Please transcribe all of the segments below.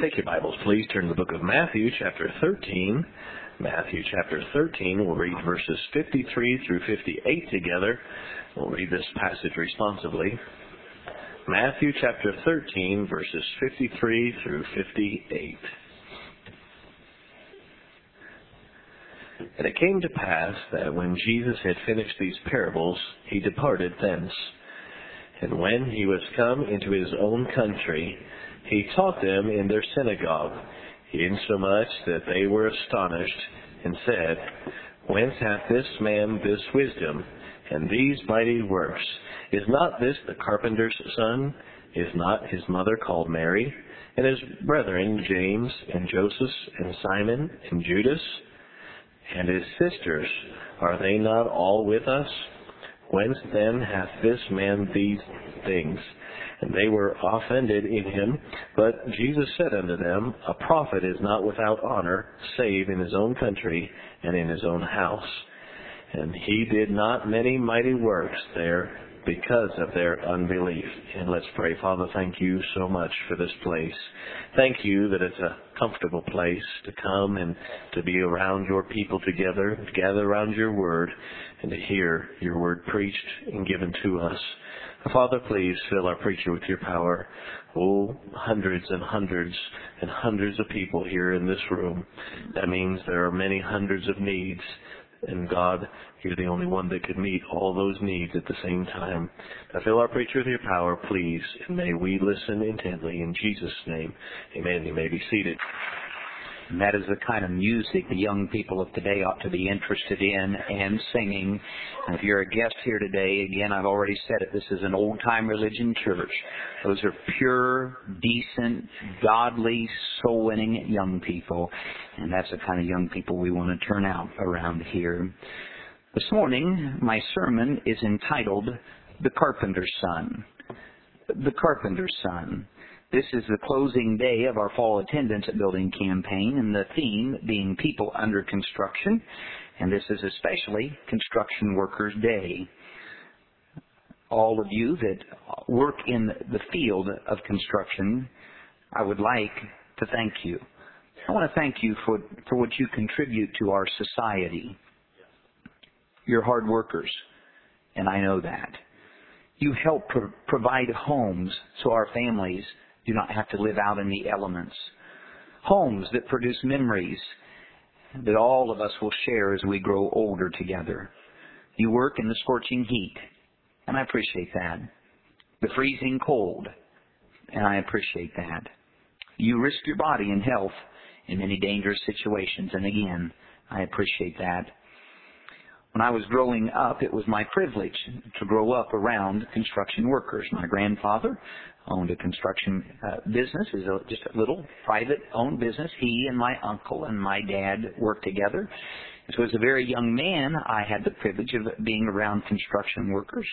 Take your Bibles, please. Turn to the book of Matthew, chapter 13. Matthew, chapter 13. We'll read verses 53 through 58 together. We'll read this passage responsively. Matthew, chapter 13, verses 53 through 58. And it came to pass that when Jesus had finished these parables, he departed thence. And when he was come into his own country, he taught them in their synagogue, insomuch that they were astonished, and said, Whence hath this man this wisdom, and these mighty works? Is not this the carpenter's son? Is not his mother called Mary? And his brethren James, and Joseph, and Simon, and Judas? And his sisters, are they not all with us? Whence then hath this man these things? And they were offended in him. But Jesus said unto them, A prophet is not without honor, save in his own country and in his own house. And he did not many mighty works there because of their unbelief. And let's pray. Father, thank you so much for this place. Thank you that it's a comfortable place to come and to be around your people together, to gather around your word, and to hear your word preached and given to us. Father, please fill our preacher with your power. Oh, hundreds and hundreds and hundreds of people here in this room. That means there are many hundreds of needs. And God, you're the only one that could meet all those needs at the same time. Now fill our preacher with your power, please, and may we listen intently. In Jesus' name, amen. You may be seated. And that is the kind of music the young people of today ought to be interested in and singing. And if you're a guest here today, again, I've already said it, this is an old-time religion church. Those are pure, decent, godly, soul-winning young people. And that's the kind of young people we want to turn out around here. This morning, my sermon is entitled, The Carpenter's Son. The Carpenter's Son. This is the closing day of our fall attendance at building campaign, and the theme being people under construction, and this is especially Construction Workers' Day. All of you that work in the field of construction, I would like to thank you. I want to thank you for what you contribute to our society. You're hard workers, and I know that. You help provide homes so our families do not have to live out in the elements. Homes that produce memories that all of us will share as we grow older together. You work in the scorching heat, and I appreciate that. The freezing cold, and I appreciate that. You risk your body and health in many dangerous situations, and again, I appreciate that. When I was growing up, it was my privilege to grow up around construction workers. My grandfather owned a construction business. It was just a little private-owned business. He and my uncle and my dad worked together. So as a very young man, I had the privilege of being around construction workers.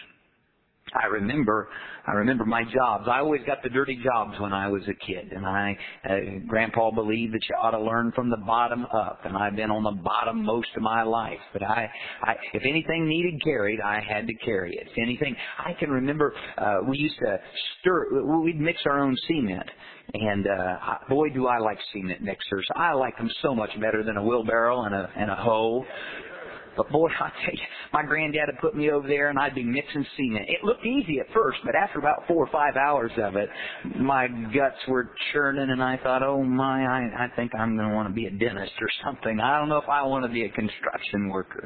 I remember my jobs. I always got the dirty jobs when I was a kid, and Grandpa believed that you ought to learn from the bottom up, and I've been on the bottom most of my life. But if anything needed carried, I had to carry it. If anything, I can remember we used to we'd mix our own cement, and boy, do I like cement mixers. I like them so much better than a wheelbarrow and a hoe. But boy, I tell you, my granddad would put me over there and I'd be mixing cement. It looked easy at first, but after about 4 or 5 hours of it, my guts were churning and I thought, oh my, I think I'm going to want to be a dentist or something. I don't know if I want to be a construction worker.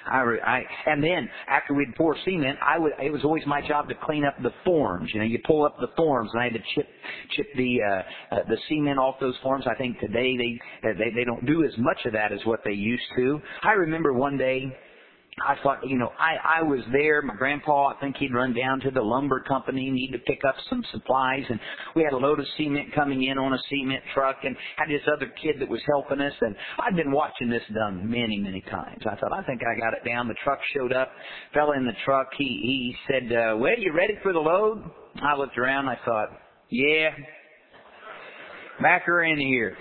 And then after we'd pour cement, it was always my job to clean up the forms. You know, you pull up the forms and I had to chip the cement off those forms. I think today they don't do as much of that as what they used to. I remember one day, I thought, I was there. My grandpa, I think he'd run down to the lumber company, need to pick up some supplies, and we had a load of cement coming in on a cement truck, and had this other kid that was helping us, and I'd been watching this done many, many times. I thought, I think I got it down. The truck showed up, fella in the truck, he said, well, you ready for the load? I looked around, I thought, yeah, back her in here.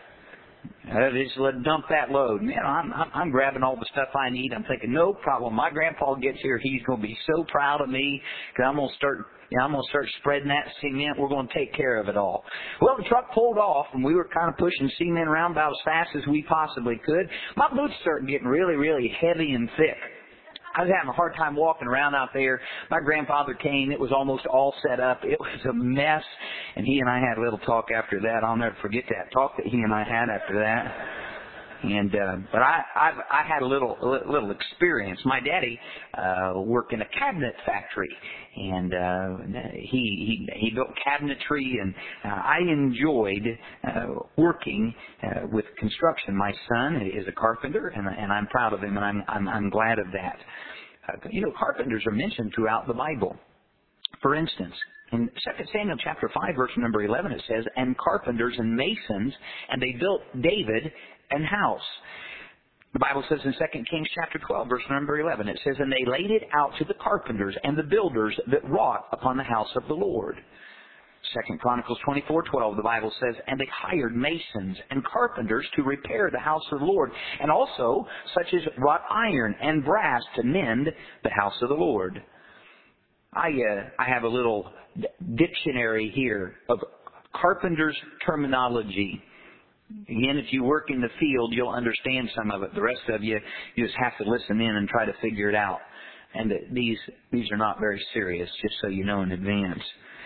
Just let dump that load. Man, I'm grabbing all the stuff I need. I'm thinking, no problem. My grandpa gets here, he's going to be so proud of me because I'm going to start I'm going to start spreading that cement. We're going to take care of it all. Well, the truck pulled off, and we were kind of pushing cement around about as fast as we possibly could. My boots started getting really, really heavy and thick. I was having a hard time walking around out there. My grandfather came. It was almost all set up. It was a mess. And he and I had a little talk after that. I'll never forget that talk that he and I had after that. And but I had a little experience. My daddy worked in a cabinet factory, and he built cabinetry, and I enjoyed working with construction. My son is a carpenter, and I'm proud of him, and I'm glad of that. Carpenters are mentioned throughout the Bible. For instance, in 2 Samuel chapter 5, verse number 11, it says, "And carpenters and masons, and they built David an house." The Bible says in 2 Kings chapter 12, verse number 11, it says, "And they laid it out to the carpenters and the builders that wrought upon the house of the Lord." 2 Chronicles 24:12, the Bible says, "And they hired masons and carpenters to repair the house of the Lord, and also such as wrought iron and brass to mend the house of the Lord." I have a little dictionary here of carpenter's terminology. Again, if you work in the field, you'll understand some of it. The rest of you just have to listen in and try to figure it out. And these are not very serious, just so you know in advance.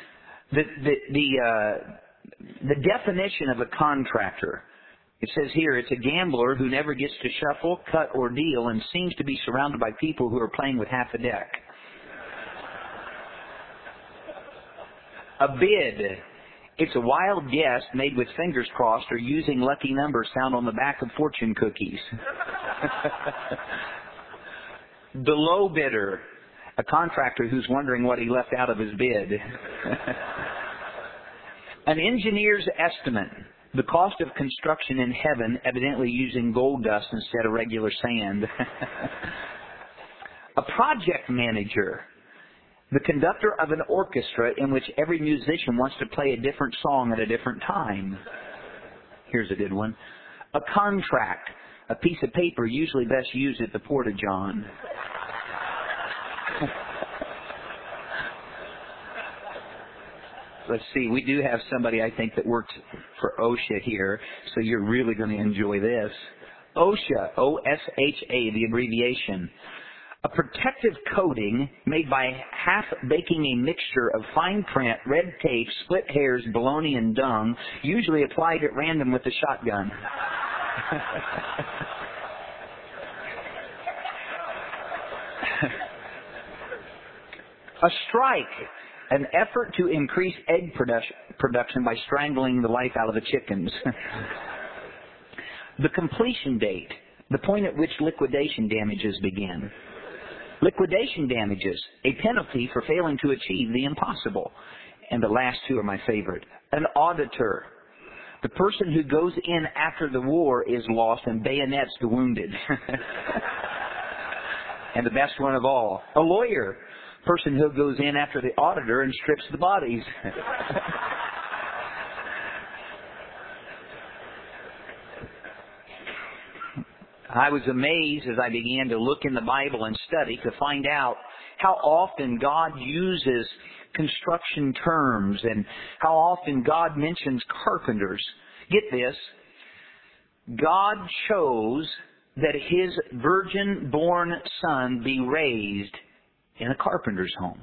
The definition of a contractor, it says here, it's a gambler who never gets to shuffle, cut, or deal, and seems to be surrounded by people who are playing with half a deck. A bid. It's a wild guess made with fingers crossed or using lucky numbers found on the back of fortune cookies. The low bidder. A contractor who's wondering what he left out of his bid. An engineer's estimate. The cost of construction in heaven, evidently using gold dust instead of regular sand. A project manager. The conductor of an orchestra in which every musician wants to play a different song at a different time. Here's a good one. A contract. A piece of paper usually best used at the Porta-John. Let's see. We do have somebody, I think, that works for OSHA here, so you're really going to enjoy this. OSHA, O-S-H-A, the abbreviation. A protective coating made by half baking a mixture of fine print, red tape, split hairs, bologna, and dung, usually applied at random with a shotgun. A strike, an effort to increase egg production by strangling the life out of the chickens. The completion date, the point at which liquidation damages begin. Liquidation damages, a penalty for failing to achieve the impossible. And the last two are my favorite. An auditor, the person who goes in after the war is lost and bayonets the wounded. And the best one of all, a lawyer, person who goes in after the auditor and strips the bodies. I was amazed as I began to look in the Bible and study to find out how often God uses construction terms and how often God mentions carpenters. Get this. God chose that His virgin-born son be raised in a carpenter's home.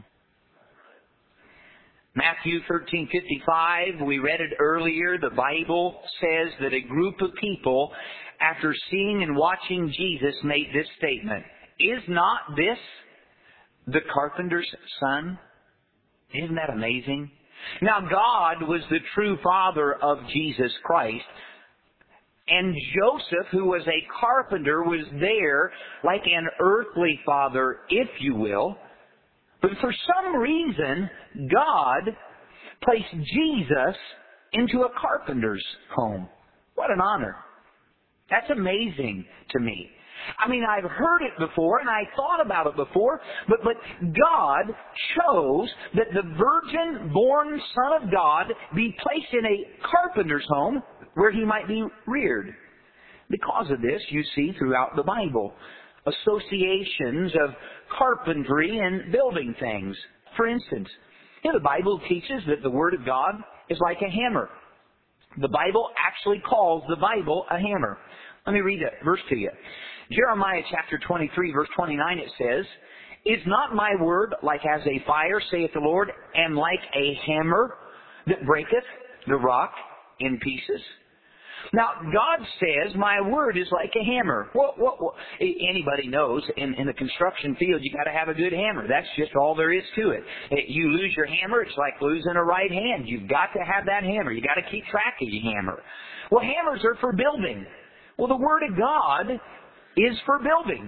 Matthew 13:55, we read it earlier. The Bible says that a group of people, after seeing and watching Jesus, made this statement: "Is not this the carpenter's son?" Isn't that amazing? Now, God was the true father of Jesus Christ, and Joseph, who was a carpenter, was there like an earthly father, if you will. But for some reason, God placed Jesus into a carpenter's home. What an honor. That's amazing to me. I mean, I've heard it before and I thought about it before, but God chose that the virgin-born Son of God be placed in a carpenter's home where He might be reared. Because of this, you see throughout the Bible associations of carpentry and building things. For instance, You know, the Bible teaches that the Word of God is like a hammer. The Bible actually calls the Bible a hammer. Let me read a verse to you. Jeremiah chapter 23, verse 29, it says, "Is not my word like as a fire, saith the Lord, and like a hammer that breaketh the rock in pieces?" Now, God says, my word is like a hammer. Well, anybody knows in the construction field, you got to have a good hammer. That's just all there is to it. You lose your hammer, it's like losing a right hand. You've got to have that hammer. You got to keep track of your hammer. Well, hammers are for building. Well, the Word of God is for building.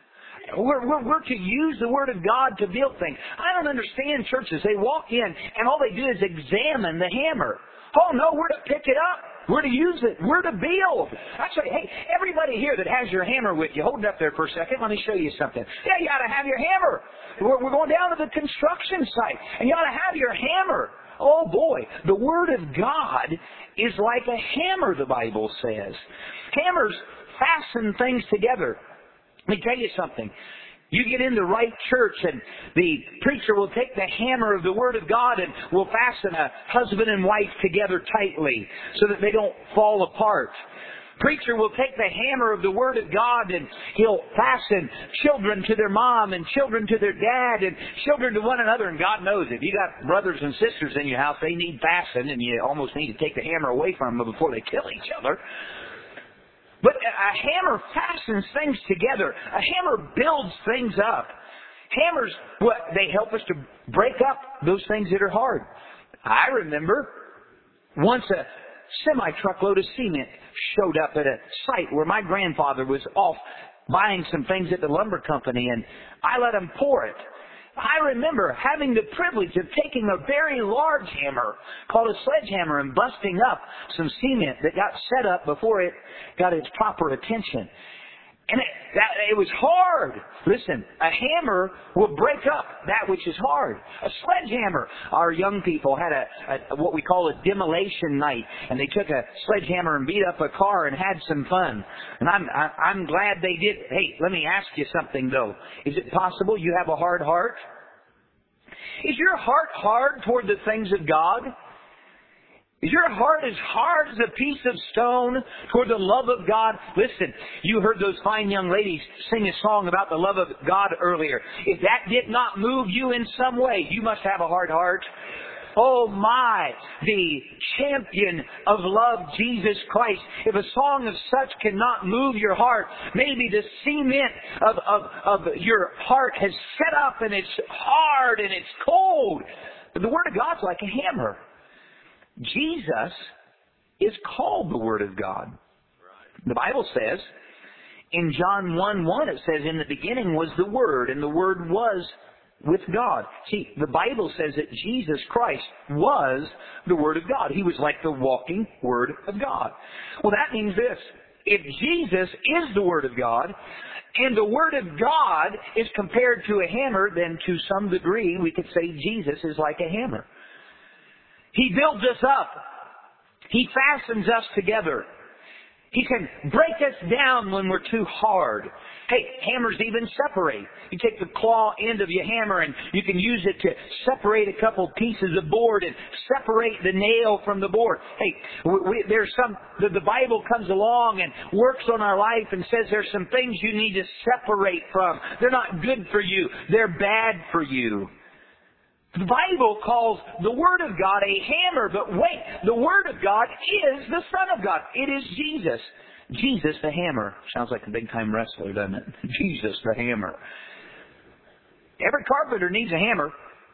We're to use the Word of God to build things. I don't understand churches. They walk in and all they do is examine the hammer. Oh, no, we're to pick it up. We're to use it. We're to build. Actually, hey, everybody here that has your hammer with you, hold it up there for a second. Let me show you something. Yeah, you ought to have your hammer. We're going down to the construction site, and you ought to have your hammer. Oh, boy. The Word of God is like a hammer, the Bible says. Hammers fasten things together. Let me tell you something. You get in the right church and the preacher will take the hammer of the Word of God and will fasten a husband and wife together tightly so that they don't fall apart. Preacher will take the hammer of the Word of God and he'll fasten children to their mom and children to their dad and children to one another. And God knows if you got brothers and sisters in your house, they need fastened and you almost need to take the hammer away from them before they kill each other. But a hammer fastens things together. A hammer builds things up. Hammers, they help us to break up those things that are hard. I remember once a semi-truckload of cement showed up at a site where my grandfather was off buying some things at the lumber company, and I let him pour it. I remember having the privilege of taking a very large hammer called a sledgehammer and busting up some cement that got set up before it got its proper attention. And it was hard. Listen, a hammer will break up that which is hard. A sledgehammer. Our young people had what we call a demolition night, and they took a sledgehammer and beat up a car and had some fun. And I'm glad they did. Hey, let me ask you something though. Is it possible you have a hard heart? Is your heart hard toward the things of God? Is your heart as hard as a piece of stone toward the love of God? Listen, you heard those fine young ladies sing a song about the love of God earlier. If that did not move you in some way, you must have a hard heart. Oh my, the champion of love, Jesus Christ. If a song of such cannot move your heart, maybe the cement of your heart has set up and it's hard and it's cold. But the Word of God's like a hammer. Jesus is called the Word of God. The Bible says, in John 1:1, it says, "In the beginning was the Word, and the Word was with God." See, the Bible says that Jesus Christ was the Word of God. He was like the walking Word of God. Well, that means this. If Jesus is the Word of God, and the Word of God is compared to a hammer, then to some degree we could say Jesus is like a hammer. He builds us up. He fastens us together. He can break us down when we're too hard. Hey, hammers even separate. You take the claw end of your hammer and you can use it to separate a couple pieces of board and separate the nail from the board. Hey, the Bible comes along and works on our life and says there's some things you need to separate from. They're not good for you. They're bad for you. The Bible calls the Word of God a hammer, but wait, the Word of God is the Son of God. It is Jesus. Jesus the hammer. Sounds like a big-time wrestler, doesn't it? Jesus the hammer. Every carpenter needs a hammer.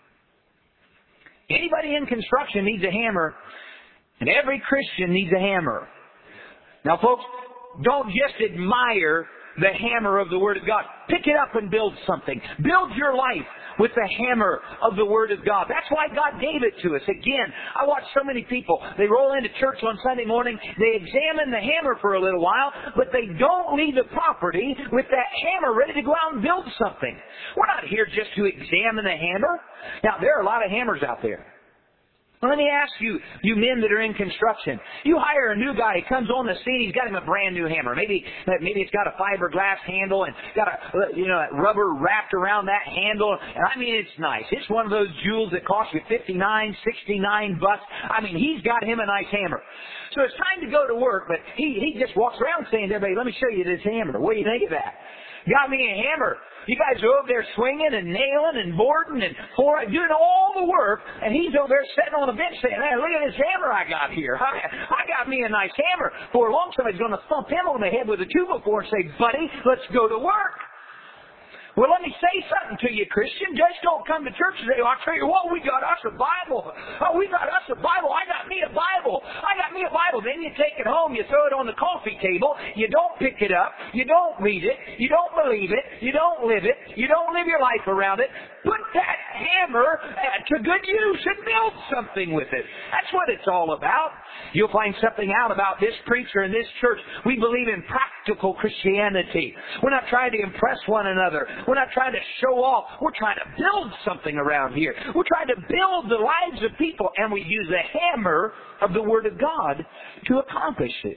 Anybody in construction needs a hammer. And every Christian needs a hammer. Now, folks, don't just admire the hammer of the Word of God. Pick it up and build something. Build your life with the hammer of the Word of God. That's why God gave it to us. Again, I watch so many people. They roll into church on Sunday morning. They examine the hammer for a little while, but they don't leave the property with that hammer ready to go out and build something. We're not here just to examine the hammer. Now, there are a lot of hammers out there. Well, let me ask you, you men that are in construction. You hire a new guy. He comes on the scene. He's got him a brand new hammer. Maybe it's got a fiberglass handle and got a rubber wrapped around that handle. And I mean, it's nice. It's one of those jewels that cost you $59, $69. I mean, he's got him a nice hammer. So it's time to go to work, but he just walks around saying to everybody, "Let me show you this hammer. What do you think of that? Got me a hammer." You guys are over there swinging and nailing and boarding and doing all the work, and he's over there sitting on a bench saying, "Hey, look at this hammer I got here. I got me a nice hammer." For long, somebody's going to thump him on the head with a 2x4 and say, "Buddy, let's go to work." Well, let me say something to you, Christian. Just don't come to church and say, "I'll tell you what, we got us a Bible. Oh, we got us a Bible. I got me a Bible. I got me a Bible." Then you take it home, you throw it on the coffee table, you don't pick it up, you don't read it, you don't believe it, you don't live it, you don't live your life around it. Put that hammer to good use and build something with it. That's what it's all about. You'll find something out about this preacher and this church. We believe in practical Christianity. We're not trying to impress one another. We're not trying to show off. We're trying to build something around here. We're trying to build the lives of people, and we use the hammer of the Word of God to accomplish it.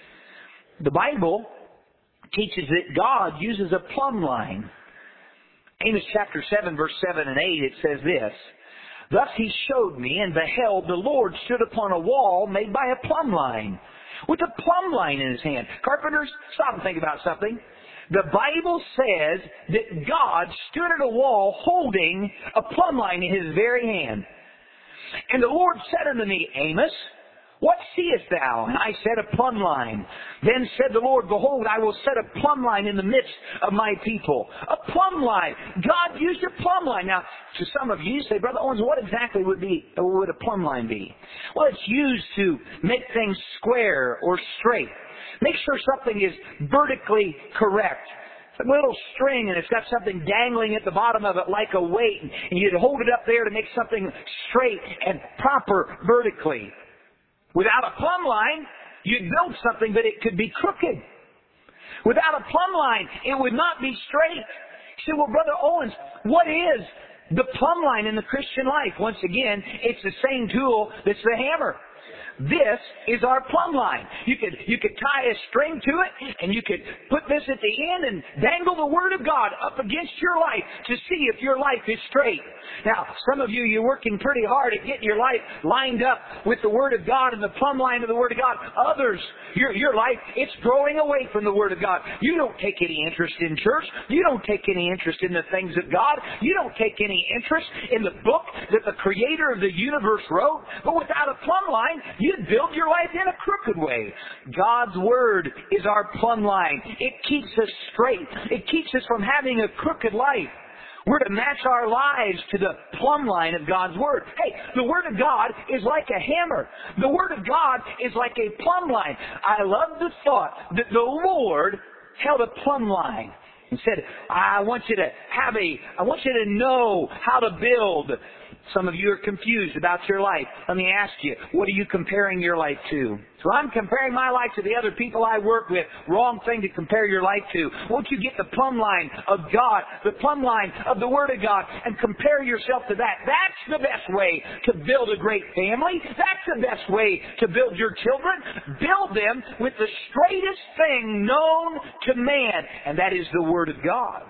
The Bible teaches that God uses a plumb line. Amos chapter 7, verse 7 and 8, it says this: "Thus he showed me, and beheld, the Lord stood upon a wall made by a plumb line, with a plumb line in his hand." Carpenters, stop and think about something. The Bible says that God stood at a wall holding a plumb line in his very hand. "And the Lord said unto me, Amos, what seest thou? And I said, A plumb line. Then said the Lord, Behold, I will set a plumb line in the midst of my people." A plumb line. God used a plumb line. Now, to some of you say, "Brother Owens, what exactly would a plumb line be?" Well, it's used to make things square or straight. Make sure something is vertically correct. It's a little string and it's got something dangling at the bottom of it like a weight, and you'd hold it up there to make something straight and proper vertically. Without a plumb line, you'd build something, but it could be crooked. Without a plumb line, it would not be straight. You say, "Well, Brother Owens, what is the plumb line in the Christian life?" Once again, it's the same tool that's the hammer. This is our plumb line. You could tie a string to it, and you could put this at the end and dangle the Word of God up against your life to see if your life is straight. Now, some of you, you're working pretty hard at getting your life lined up with the Word of God and the plumb line of the Word of God. Others, your life, it's growing away from the Word of God. You don't take any interest in church. You don't take any interest in the things of God. You don't take any interest in the book that the Creator of the universe wrote. But without a plumb line, you'd build your life in a crooked way. God's Word is our plumb line. It keeps us straight. It keeps us from having a crooked life. We're to match our lives to the plumb line of God's Word. Hey, the Word of God is like a hammer. The Word of God is like a plumb line. I love the thought that the Lord held a plumb line and said, I want you to know how to build. Some of you are confused about your life. Let me ask you, what are you comparing your life to? So I'm comparing my life to the other people I work with. Wrong thing to compare your life to. Won't you get the plumb line of God, the plumb line of the Word of God, and compare yourself to that? That's the best way to build a great family. That's the best way to build your children. Build them with the straightest thing known to man, and that is the Word of God.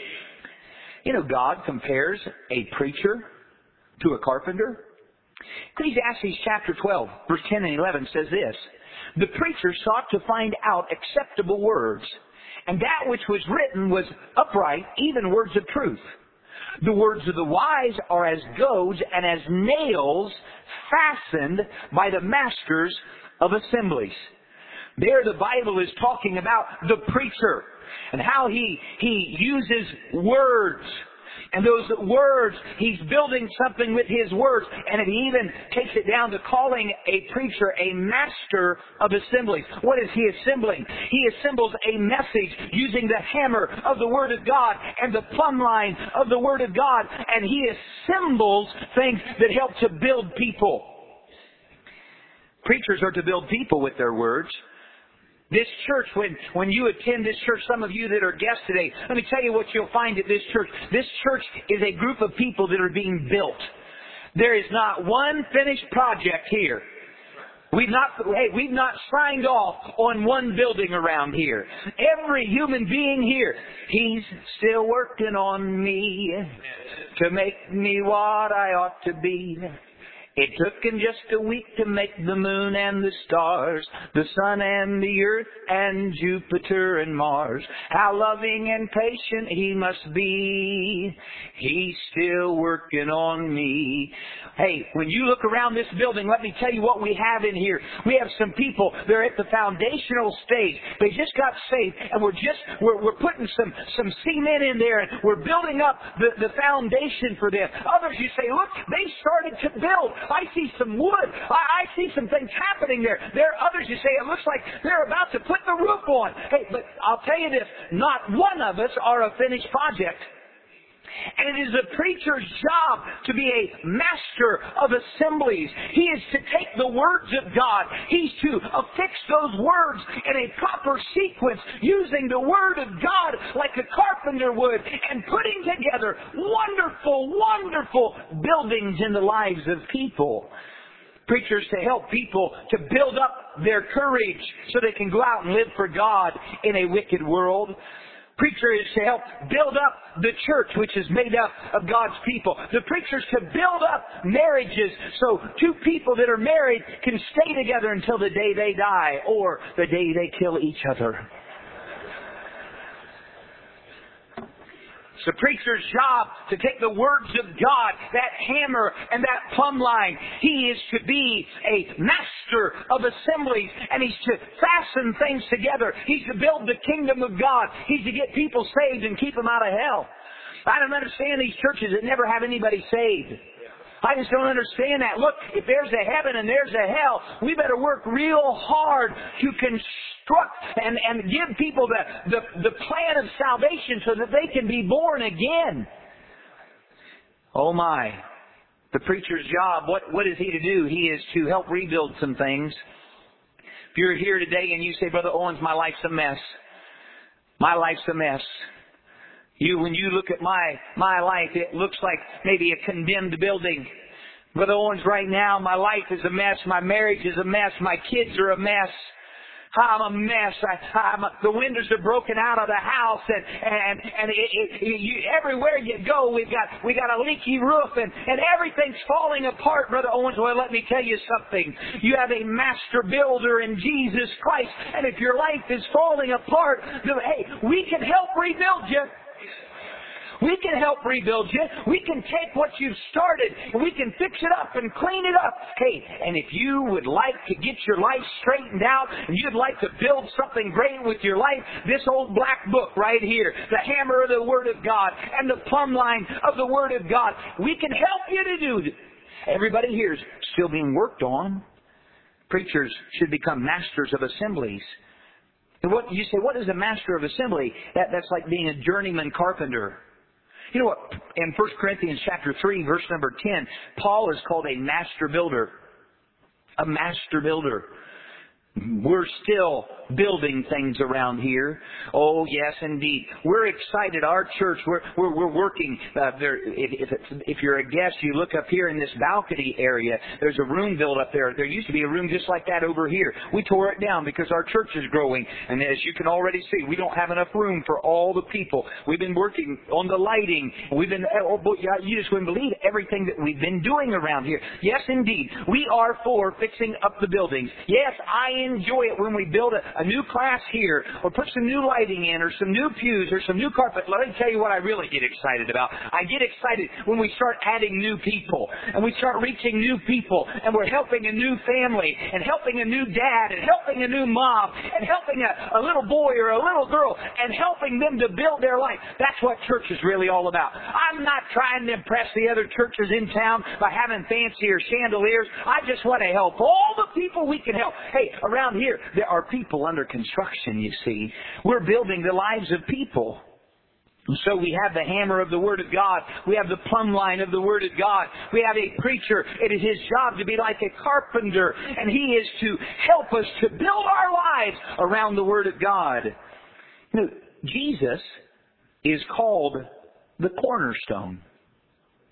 You know, God compares a preacher to a carpenter. Ecclesiastes chapter 12, verse 10 and 11 says this: "The preacher sought to find out acceptable words, and that which was written was upright, even words of truth. The words of the wise are as goads and as nails fastened by the masters of assemblies." There the Bible is talking about the preacher and how he uses words. And those words, he's building something with his words. And it even takes it down to calling a preacher a master of assemblies. What is he assembling? He assembles a message using the hammer of the Word of God and the plumb line of the Word of God. And he assembles things that help to build people. Preachers are to build people with their words. This church, when you attend this church, some of you that are guests today, let me tell you what you'll find at this church. This church is a group of people that are being built. There is not one finished project here. We've not signed off on one building around here. Every human being here, He's still working on me to make me what I ought to be. It took Him just a week to make the moon and the stars, the sun and the earth and Jupiter and Mars. How loving and patient He must be. He's still working on me. Hey, when you look around this building, let me tell you what we have in here. We have some people, they're at the foundational stage. They just got saved, and we're putting some cement in there, and we're building up the foundation for them. Others, you say, look, they started to build. I see some wood. I see some things happening there. There are others, you say, it looks like they're about to put the roof on. Hey, but I'll tell you this, not one of us are a finished project. And it is a preacher's job to be a master of assemblies. He is to take the words of God. He's to affix those words in a proper sequence, using the Word of God like a carpenter would, and putting together wonderful, wonderful buildings in the lives of people. Preachers to help people to build up their courage so they can go out and live for God in a wicked world. Preacher is to help build up the church, which is made up of God's people. The preacher is to build up marriages so two people that are married can stay together until the day they die or the day they kill each other. It's the preacher's job to take the words of God, that hammer and that plumb line. He is to be a master of assemblies, and he's to fasten things together. He's to build the kingdom of God. He's to get people saved and keep them out of hell. I don't understand these churches that never have anybody saved. I just don't understand that. Look, if there's a heaven and there's a hell, we better work real hard to construct and give people the plan of salvation so that they can be born again. Oh my. The preacher's job, what is he to do? He is to help rebuild some things. If you're here today and you say, Brother Owens, my life's a mess. My life's a mess. When you look at my life, it looks like maybe a condemned building. Brother Owens, right now, my life is a mess. My marriage is a mess. My kids are a mess. I'm a mess. The windows are broken out of the house, and everywhere you go, we got a leaky roof, and everything's falling apart, Brother Owens. Well, let me tell you something. You have a master builder in Jesus Christ, and if your life is falling apart, hey, we can help rebuild you. We can help rebuild you. We can take what you've started and we can fix it up and clean it up. Hey, and if you would like to get your life straightened out and you'd like to build something great with your life, this old black book right here, the hammer of the Word of God and the plumb line of the Word of God, we can help you to do it. Everybody here is still being worked on. Preachers should become masters of assemblies. And what you say, what is a master of assembly? That's like being a journeyman carpenter. You know what? In 1 Corinthians chapter 3, verse number 10, Paul is called a master builder. A master builder. We're still building things around here. Oh, yes, indeed. We're excited. Our church, we're working. If you're a guest, you look up here in this balcony area. There's a room built up there. There used to be a room just like that over here. We tore it down because our church is growing. And as you can already see, we don't have enough room for all the people. We've been working on the lighting. You just wouldn't believe everything that we've been doing around here. Yes, indeed. We are for fixing up the buildings. Yes, I enjoy it when we build a new class here, or put some new lighting in, or some new pews, or some new carpet. Let me tell you what I really get excited about. I get excited when we start adding new people, and we start reaching new people, and we're helping a new family, and helping a new dad, and helping a new mom, and helping a little boy or a little girl, and helping them to build their life. That's what church is really all about. I'm not trying to impress the other churches in town by having fancier chandeliers. I just want to help all the people we can help. Hey, around here, there are people under construction, you see. We're building the lives of people. And so we have the hammer of the Word of God. We have the plumb line of the Word of God. We have a preacher. It is his job to be like a carpenter. And he is to help us to build our lives around the Word of God. You know, Jesus is called the cornerstone.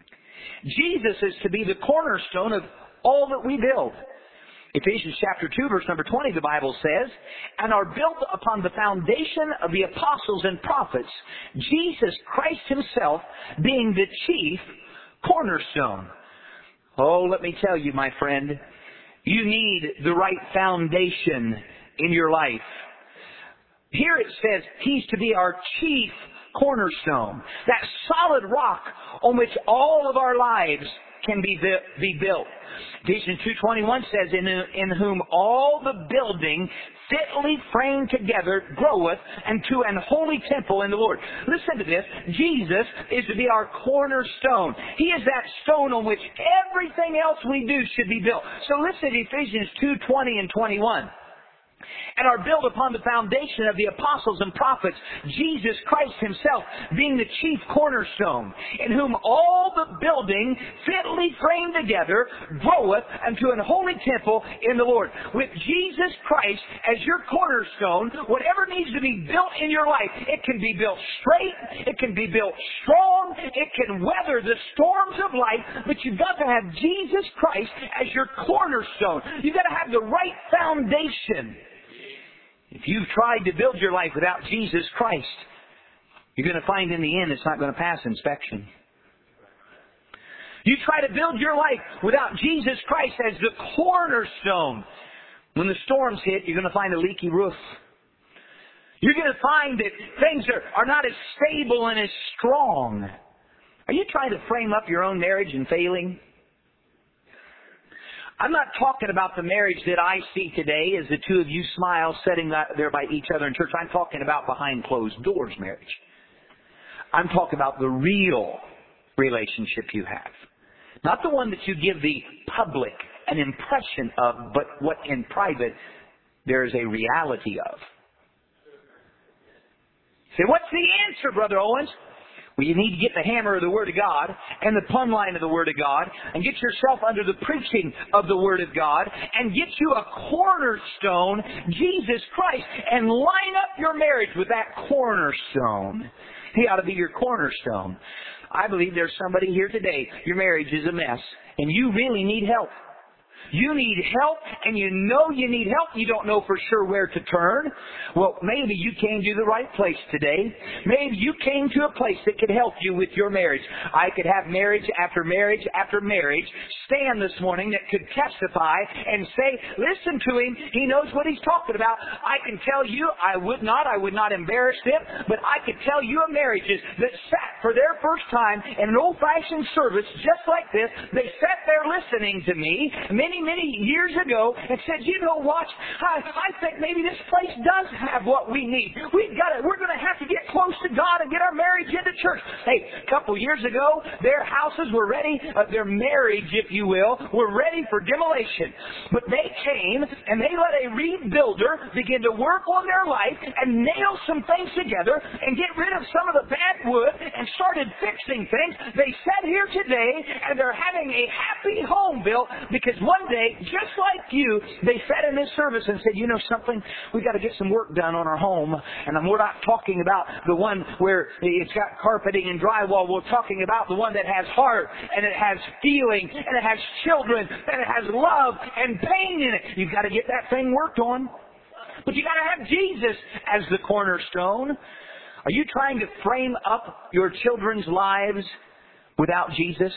Jesus is to be the cornerstone of all that we build. Ephesians chapter 2, verse number 20, the Bible says, and are built upon the foundation of the apostles and prophets, Jesus Christ himself being the chief cornerstone. Oh, let me tell you, my friend, you need the right foundation in your life. Here it says he's to be our chief cornerstone, that solid rock on which all of our lives can be built. Ephesians 2:21 says, in whom all the building fitly framed together groweth unto an holy temple in the Lord. Listen to this. Jesus is to be our cornerstone. He is that stone on which everything else we do should be built. So listen to Ephesians 2:20 and 21. And are built upon the foundation of the apostles and prophets, Jesus Christ himself being the chief cornerstone, in whom all the building fitly framed together groweth unto an holy temple in the Lord. With Jesus Christ as your cornerstone, whatever needs to be built in your life, it can be built straight, it can be built strong, it can weather the storms of life, but you've got to have Jesus Christ as your cornerstone. You've got to have the right foundation. If you've tried to build your life without Jesus Christ, you're going to find in the end it's not going to pass inspection. You try to build your life without Jesus Christ as the cornerstone. When the storms hit, you're going to find a leaky roof. You're going to find that things are not as stable and as strong. Are you trying to frame up your own marriage and failing? I'm not talking about the marriage that I see today as the two of you smile sitting there by each other in church. I'm talking about behind closed doors marriage. I'm talking about the real relationship you have. Not the one that you give the public an impression of, but what in private there is a reality of. Say, what's the answer, Brother Owens? Well, you need to get the hammer of the Word of God and the plumb line of the Word of God and get yourself under the preaching of the Word of God and get you a cornerstone, Jesus Christ, and line up your marriage with that cornerstone. He ought to be your cornerstone. I believe there's somebody here today, your marriage is a mess, and you really need help. You need help, and you know you need help. You don't know for sure where to turn. Well, maybe you came to the right place today. Maybe you came to a place that could help you with your marriage. I could have marriage after marriage after marriage stand this morning that could testify and say, listen to him. He knows what he's talking about. I can tell you, I would not embarrass them, but I could tell you of marriages that sat for their first time in an old-fashioned service just like this. They sat there listening to me many years ago and said, you know what, I think maybe this place does have what we need. We're going to have to get close to God and get our marriage into church. Hey, a couple years ago, their houses were ready, their marriage, if you will, were ready for demolition. But they came and they let a rebuilder begin to work on their life and nail some things together and get rid of some of the bad wood and started fixing things. They sat here today and they're having a happy home built because one day, just like you, they sat in this service and said, you know something, we've got to get some work done on our home. And we're not talking about the one where it's got carpeting and drywall. We're talking about the one that has heart and it has feeling and it has children and it has love and pain in it. You've got to get that thing worked on. But you've got to have Jesus as the cornerstone. Are you trying to frame up your children's lives without Jesus?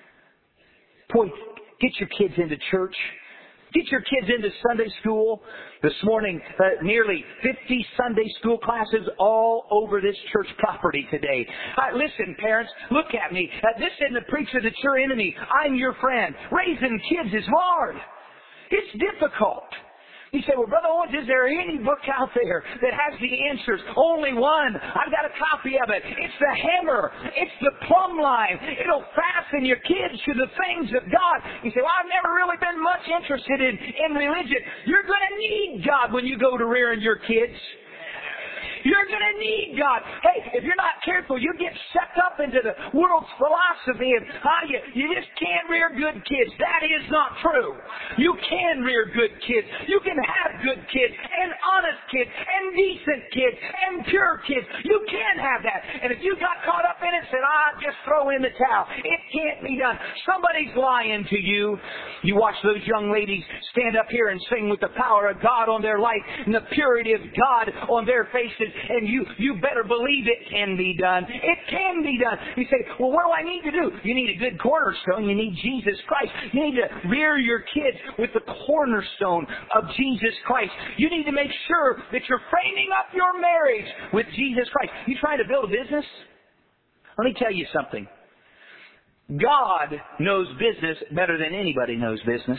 Boy, get your kids into church. Get your kids into Sunday school. This morning, nearly 50 Sunday school classes all over this church property today. Listen, parents, look at me. This isn't a preacher that's your enemy. I'm your friend. Raising kids is hard. It's difficult. You say, well, Brother Owens, is there any book out there that has the answers? Only one. I've got a copy of it. It's the hammer. It's the plumb line. It'll fasten your kids to the things of God. You say, well, I've never really been much interested in religion. You're going to need God when you go to rearing your kids. You're going to need God. Hey, if you're not careful, you get sucked up into the world's philosophy of how you just can't rear good kids. That is not true. You can rear good kids. You can have good kids and honest kids and decent kids and pure kids. You can have that. And if you got caught up in it and said, just throw in the towel. It can't be done. Somebody's lying to you. You watch those young ladies stand up here and sing with the power of God on their life and the purity of God on their faces, and you better believe it can be done. It can be done. You say, well, what do I need to do? You need a good cornerstone. You need Jesus Christ. You need to rear your kids with the cornerstone of Jesus Christ. You need to make sure that you're framing up your marriage with Jesus Christ. You trying to build a business? Let me tell you something. God knows business better than anybody knows business.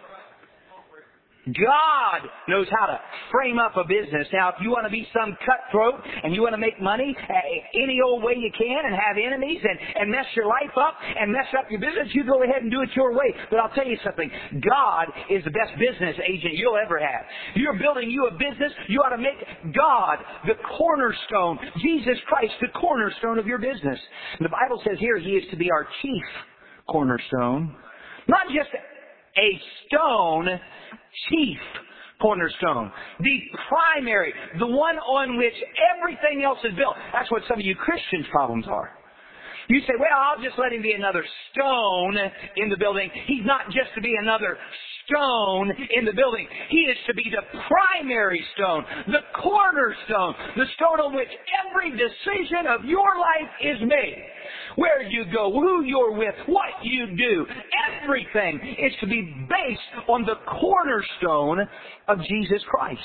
God knows how to frame up a business. Now, if you want to be some cutthroat and you want to make money any old way you can and have enemies and mess your life up and mess up your business, you go ahead and do it your way. But I'll tell you something. God is the best business agent you'll ever have. You're building you a business, you ought to make God the cornerstone, Jesus Christ the cornerstone of your business. And the Bible says here He is to be our chief cornerstone. Not just a stone, chief cornerstone. The primary, the one on which everything else is built. That's what some of you Christians' problems are. You say, well, I'll just let him be another stone in the building. He's not just to be another stone in the building. He is to be the primary stone, the cornerstone, the stone on which every decision of your life is made. Where you go, who you're with, what you do, everything is to be based on the cornerstone of Jesus Christ.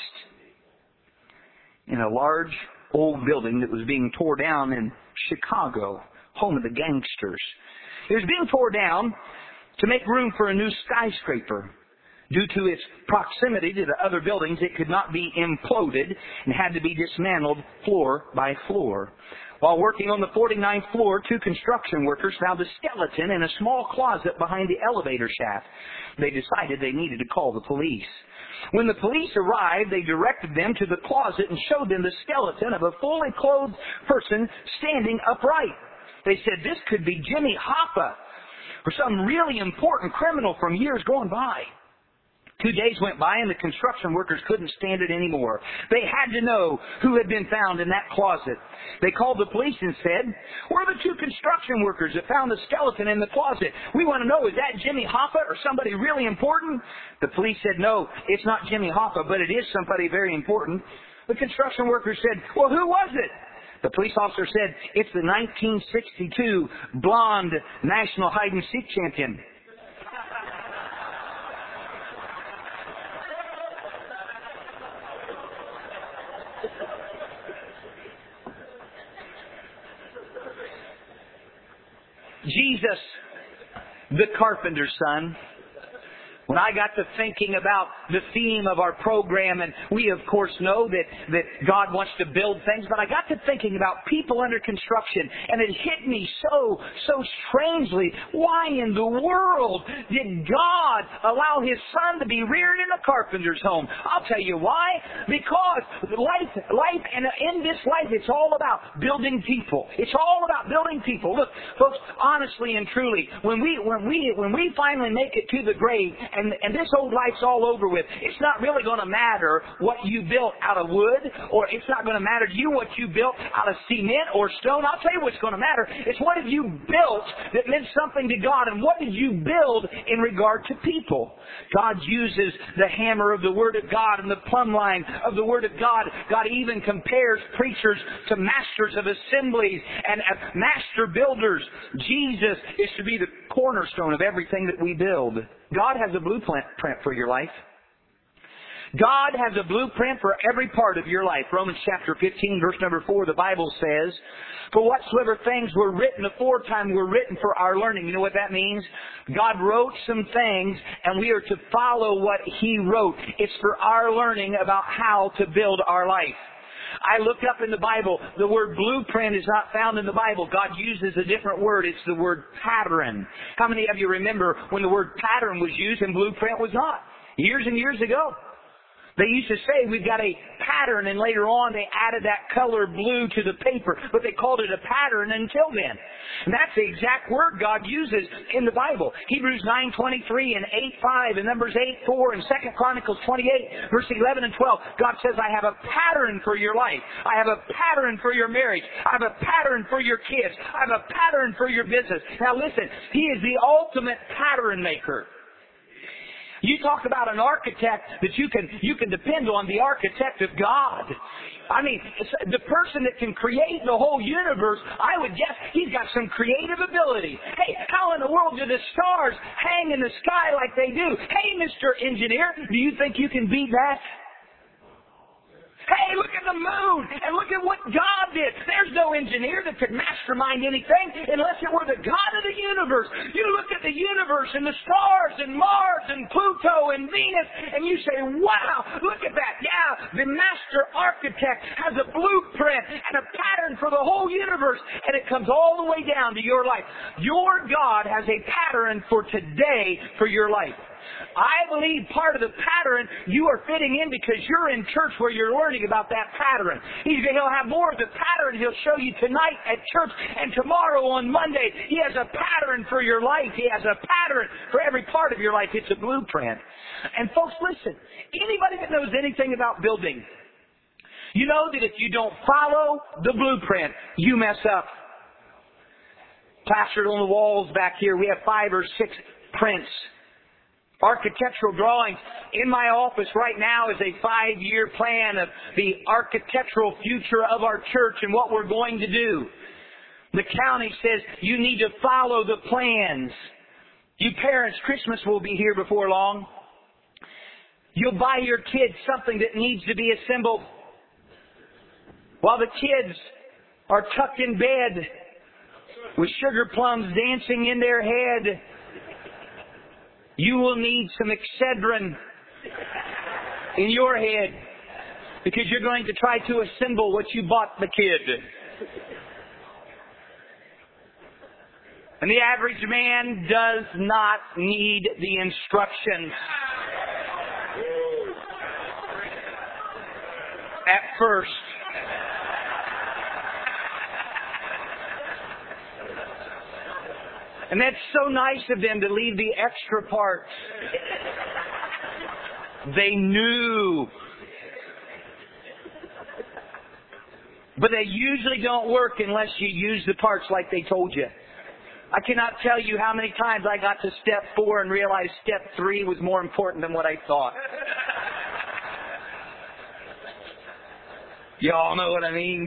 In a large old building that was being torn down in Chicago, home of the gangsters, it was being torn down to make room for a new skyscraper. Due to its proximity to the other buildings, it could not be imploded and had to be dismantled floor by floor. While working on the 49th floor, 2 construction workers found a skeleton in a small closet behind the elevator shaft. They decided they needed to call the police. When the police arrived, they directed them to the closet and showed them the skeleton of a fully clothed person standing upright. They said this could be Jimmy Hoffa, or some really important criminal from years gone by. 2 days went by and the construction workers couldn't stand it anymore. They had to know who had been found in that closet. They called the police and said, we're the 2 construction workers that found the skeleton in the closet. We want to know, is that Jimmy Hoffa or somebody really important? The police said, no, it's not Jimmy Hoffa, but it is somebody very important. The construction workers said, well, who was it? The police officer said, it's the 1962 blonde national hide-and-seek champion. Jesus, the carpenter's son. When I got to thinking about the theme of our program, and we of course know that God wants to build things, but I got to thinking about people under construction, and it hit me so strangely. Why in the world did God allow His Son to be reared in a carpenter's home? I'll tell you why. Because life, and in this life, it's all about building people. It's all about building people. Look, folks, honestly and truly, when we finally make it to the grave, and this old life's all over with, it's not really going to matter what you built out of wood, or it's not going to matter to you what you built out of cement or stone. I'll tell you what's going to matter. It's what have you built that meant something to God, and what did you build in regard to people? God uses the hammer of the Word of God and the plumb line of the Word of God. God even compares preachers to masters of assemblies and master builders. Jesus is to be the cornerstone of everything that we build. God has a blueprint for your life. God has a blueprint for every part of your life. Romans chapter 15, verse number 4, the Bible says, for whatsoever things were written aforetime were written for our learning. You know what that means? God wrote some things, and we are to follow what He wrote. It's for our learning about how to build our life. I looked up in the Bible, the word blueprint is not found in the Bible. God uses a different word. It's the word pattern. How many of you remember when the word pattern was used and blueprint was not? Years and years ago. They used to say we've got a pattern, and later on they added that color blue to the paper, but they called it a pattern until then. And that's the exact word God uses in the Bible. Hebrews 9:23 and 8:5 and Numbers 8:4 and 2 Chronicles 28, verse 11 and 12. God says, I have a pattern for your life. I have a pattern for your marriage. I have a pattern for your kids. I have a pattern for your business. Now listen, He is the ultimate pattern maker. You talk about an architect that you can depend on, the architect of God. I mean, the person that can create the whole universe, I would guess he's got some creative ability. Hey, how in the world do the stars hang in the sky like they do? Hey, Mr. Engineer, do you think you can beat that? Hey, look at the moon, and look at what God did. There's no engineer that could mastermind anything unless it were the God of the universe. You look at the universe and the stars and Mars and Pluto and Venus, and you say, wow, look at that. Yeah, the master architect has a blueprint and a pattern for the whole universe, and it comes all the way down to your life. Your God has a pattern for today for your life. I believe part of the pattern you are fitting in because you're in church where you're learning about that pattern. He'll have more of the pattern He'll show you tonight at church, and tomorrow on Monday. He has a pattern for your life. He has a pattern for every part of your life. It's a blueprint. And folks, listen, anybody that knows anything about building, you know that if you don't follow the blueprint, you mess up. Plastered on the walls back here, we have 5 or 6 prints. Architectural drawings. In my office right now is a 5-year plan of the architectural future of our church and what we're going to do. The county says you need to follow the plans. You parents, Christmas will be here before long. You'll buy your kids something that needs to be assembled. While the kids are tucked in bed with sugar plums dancing in their head, you will need some Excedrin in your head because you're going to try to assemble what you bought the kid. And the average man does not need the instructions. At first. And that's so nice of them to leave the extra parts. They knew. But they usually don't work unless you use the parts like they told you. I cannot tell you how many times I got to step 4 and realized step 3 was more important than what I thought. Y'all know what I mean?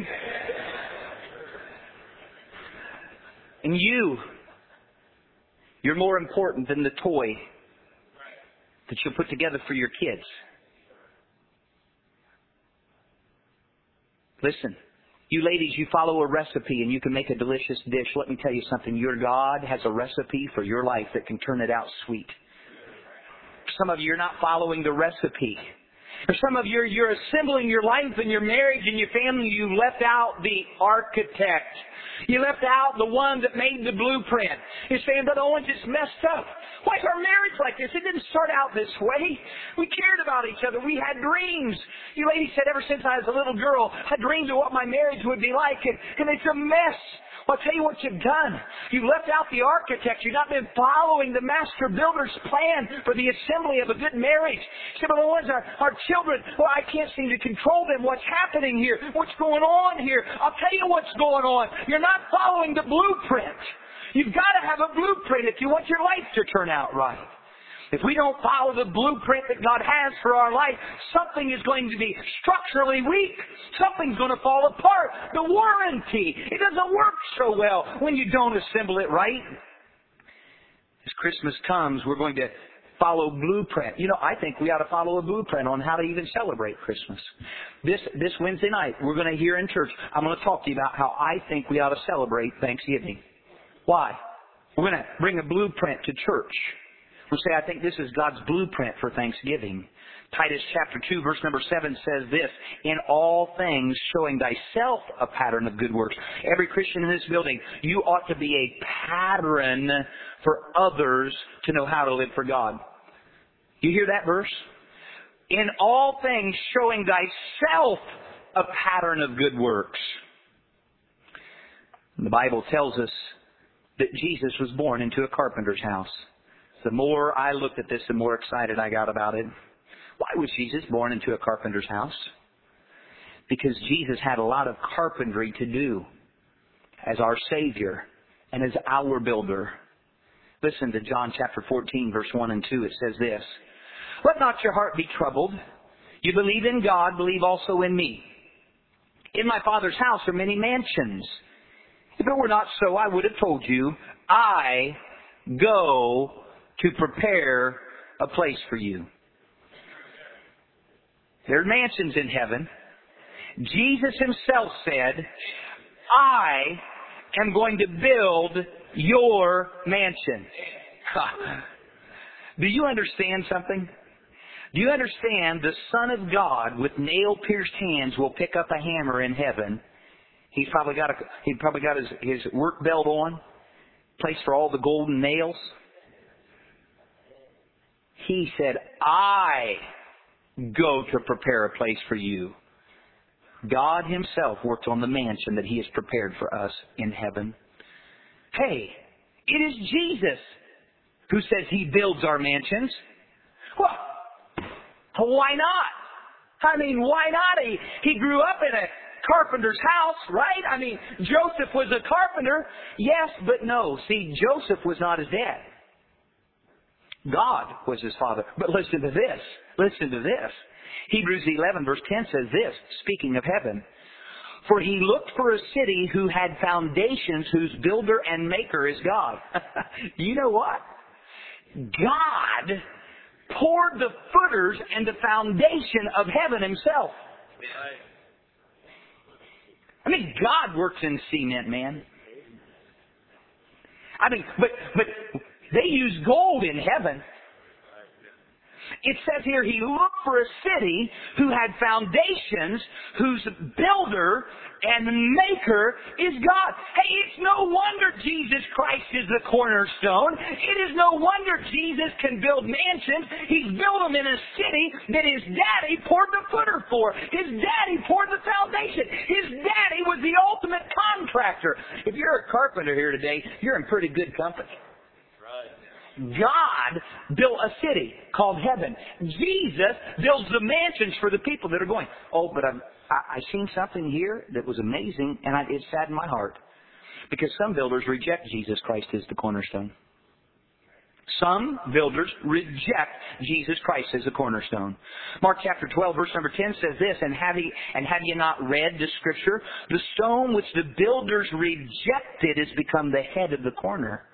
And you're more important than the toy that you'll put together for your kids. Listen, you ladies, you follow a recipe and you can make a delicious dish. Let me tell you something. Your God has a recipe for your life that can turn it out sweet. Some of you are not following the recipe. For some of you, you're assembling your life and your marriage and your family. You left out the architect. You left out the one that made the blueprint. You're saying, Brother Owens, it's messed up. Why is our marriage like this? It didn't start out this way. We cared about each other. We had dreams. You lady said, ever since I was a little girl, I dreamed of what my marriage would be like, and it's a mess. Well, I'll tell you what you've done. You left out the architect. You've not been following the master builder's plan for the assembly of a good marriage. Some of the ones our children, well, I can't seem to control them. What's happening here? What's going on here? I'll tell you what's going on. You're not following the blueprint. You've got to have a blueprint if you want your life to turn out right. If we don't follow the blueprint that God has for our life, something is going to be structurally weak. Something's going to fall apart. The warranty, it doesn't work so well when you don't assemble it right. As Christmas comes, we're going to follow blueprint. You know, I think we ought to follow a blueprint on how to even celebrate Christmas. This Wednesday night, we're going to hear in church, I'm going to talk to you about how I think we ought to celebrate Thanksgiving. Why? We're going to bring a blueprint to church. We'll say, I think this is God's blueprint for Thanksgiving. Titus chapter 2, verse number 7 says this, in all things showing thyself a pattern of good works. Every Christian in this building, you ought to be a pattern for others to know how to live for God. You hear that verse? in all things showing thyself a pattern of good works. The Bible tells us that Jesus was born into a carpenter's house. The more I looked at this, the more excited I got about it. Why was Jesus born into a carpenter's house? Because Jesus had a lot of carpentry to do as our Savior and as our builder. Listen to John chapter 14, verse 1 and 2. It says this, "Let not your heart be troubled. You believe in God, believe also in me. In my Father's house are many mansions. If it were not so, I would have told you, I go to prepare a place for you." There are mansions in heaven. Jesus Himself said, "I am going to build your mansion." Do you understand something? Do you understand the Son of God with nail-pierced hands will pick up a hammer in heaven? He's probably got his work belt on, place for all the golden nails. He said, "I go to prepare a place for you." God Himself worked on the mansion that He has prepared for us in heaven. Hey, it is Jesus who says He builds our mansions. Well, why not? I mean, why not? He grew up in a carpenter's house, right? I mean, Joseph was a carpenter. Yes, but no. See, Joseph was not his dad. God was his father. But listen to this. Listen to this. Hebrews 11 verse 10 says this, speaking of heaven. "For He looked for a city who had foundations, whose builder and maker is God." You know what? God poured the footers and the foundation of heaven Himself. I mean, God works in cement, man. I mean, but they use gold in heaven. It says here, He looked for a city who had foundations, whose builder and maker is God. Hey, it's no wonder Jesus Christ is the cornerstone. It is no wonder Jesus can build mansions. He's built them in a city that His daddy poured the footer for. His daddy poured the foundation. His daddy was the ultimate contractor. If you're a carpenter here today, you're in pretty good company. God built a city called heaven. Jesus builds the mansions for the people that are going, "Oh, but I seen something here that was amazing, and it saddened my heart." Because some builders reject Jesus Christ as the cornerstone. Some builders reject Jesus Christ as the cornerstone. Mark chapter 12, verse number 10 says this, "And have you not read the Scripture? The stone which the builders rejected has become the head of the corner."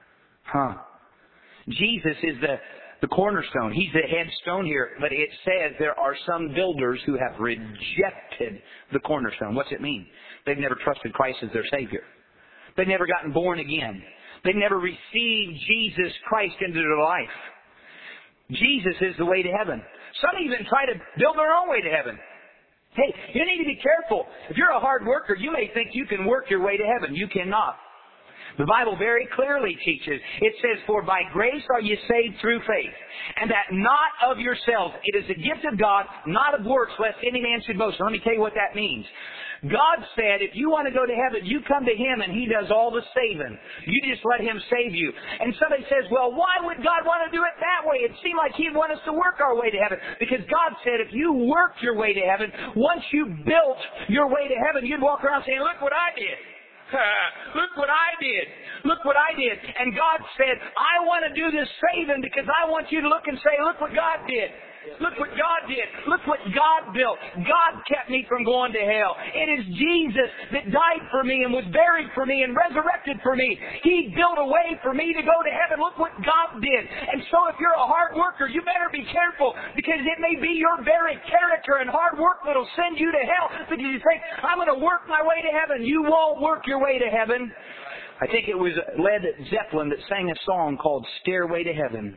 Jesus is the cornerstone. He's the headstone here. But it says there are some builders who have rejected the cornerstone. What's it mean? They've never trusted Christ as their Savior. They've never gotten born again. They've never received Jesus Christ into their life. Jesus is the way to heaven. Some even try to build their own way to heaven. Hey, you need to be careful. If you're a hard worker, you may think you can work your way to heaven. You cannot. The Bible very clearly teaches. It says, "For by grace are you saved through faith, and that not of yourselves. It is a gift of God, not of works, lest any man should boast." Let me tell you what that means. God said, if you want to go to heaven, you come to Him and He does all the saving. You just let Him save you. And somebody says, "Well, why would God want to do it that way? It seemed like He'd want us to work our way to heaven." Because God said if you worked your way to heaven, once you built your way to heaven, you'd walk around saying, "Look what I did. Look what I did. Look what I did." And God said, "I want to do this saving because I want you to look and say, look what God did. Look what God did. Look what God built. God kept me from going to hell. It is Jesus that died for me and was buried for me and resurrected for me. He built a way for me to go to heaven. Look what God did." And so if you're a hard worker, you better be careful, because it may be your very character and hard work that'll send you to hell. Because you think, "I'm going to work my way to heaven." You won't work your way to heaven. I think it was Led Zeppelin that sang a song called "Stairway to Heaven."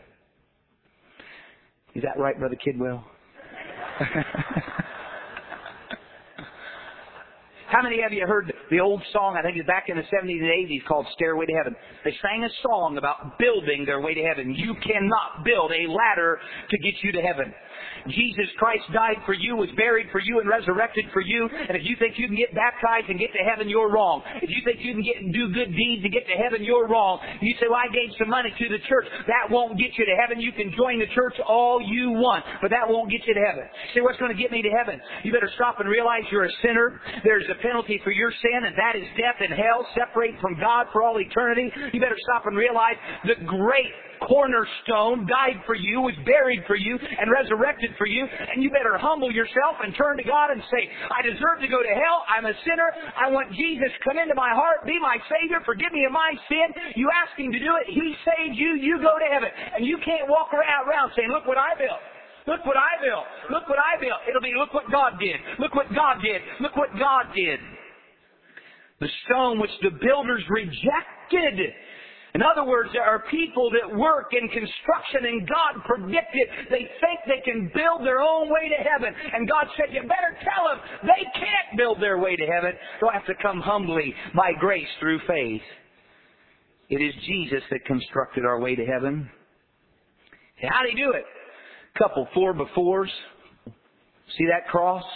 Is that right, Brother Kidwell? How many of you heard the old song, I think it's back in the 70s and 80s, called Stairway to Heaven. They sang a song about building their way to heaven. You cannot build a ladder to get you to heaven. Jesus Christ died for you, was buried for you, and resurrected for you. And if you think you can get baptized and get to heaven, you're wrong. If you think you can do good deeds to get to heaven, you're wrong. You say, well, I gave some money to the church. That won't get you to heaven. You can join the church all you want, but that won't get you to heaven. Say, what's going to get me to heaven? You better stop and realize you're a sinner. There's a penalty for your sin, and that is death and hell, separate from God for all eternity. You better stop and realize the great cornerstone died for you, was buried for you, and resurrected for you. And you better humble yourself and turn to God and say, I deserve to go to hell. I'm a sinner. I want Jesus to come into my heart, be my Savior, forgive me of my sin. You ask Him to do it. He saved you. You go to heaven. And you can't walk around saying, look what I built. Look what I built. Look what I built. It'll be, look what God did. Look what God did. Look what God did. The stone which the builders rejected. In other words, there are people that work in construction and God predicted they think they can build their own way to heaven. And God said, you better tell them they can't build their way to heaven. They'll have to come humbly by grace through faith. It is Jesus that constructed our way to heaven. How did He do it? Couple 4x4s. See that cross?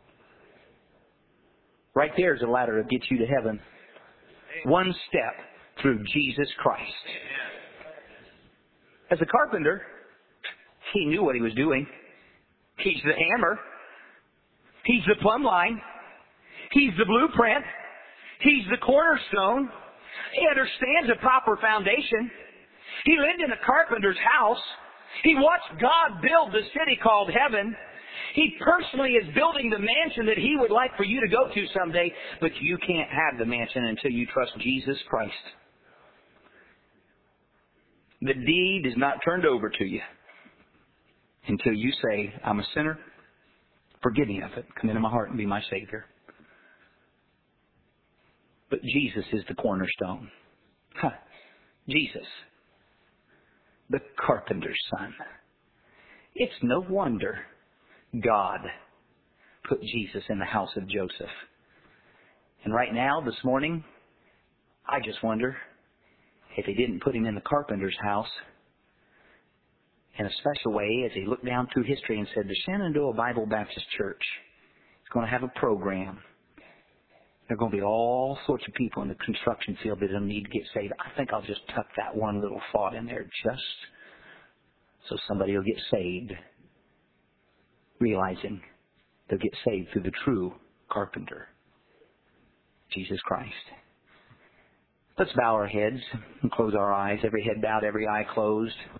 Right there's a ladder to get you to heaven. One step through Jesus Christ. As a carpenter, he knew what he was doing. He's the hammer. He's the plumb line. He's the blueprint. He's the cornerstone. He understands a proper foundation. He lived in a carpenter's house. He watched God build the city called heaven. He personally is building the mansion that He would like for you to go to someday, but you can't have the mansion until you trust Jesus Christ. The deed is not turned over to you until you say, I'm a sinner, forgive me of it, come into my heart and be my Savior. But Jesus is the cornerstone. Jesus, the carpenter's son. It's no wonder God put Jesus in the house of Joseph. And right now, this morning, I just wonder if He didn't put Him in the carpenter's house in a special way as He looked down through history and said, the Shenandoah Bible Baptist Church is going to have a program. There are going to be all sorts of people in the construction field that don't need to get saved. I think I'll just tuck that one little thought in there just so somebody will get saved, realizing they'll get saved through the true carpenter, Jesus Christ. Let's bow our heads and close our eyes. Every head bowed, every eye closed.